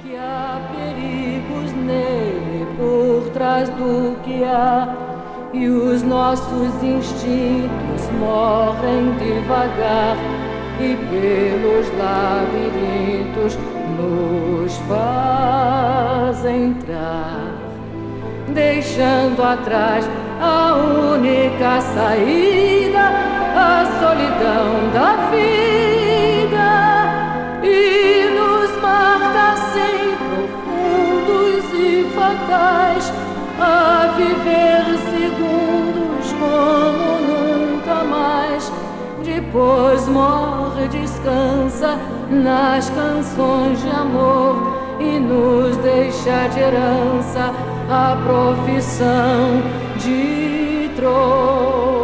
Que há perigos nele por trás do que há, e os nossos instintos morrem devagar, e pelos labirintos nos fazem entrar, deixando atrás a única saída, a solidão da vida, e nos marca sem profundos e fatais, a viver segundos como nunca mais. Depois morre, descansa nas canções de amor, e nos deixa de herança a profissão de trovador.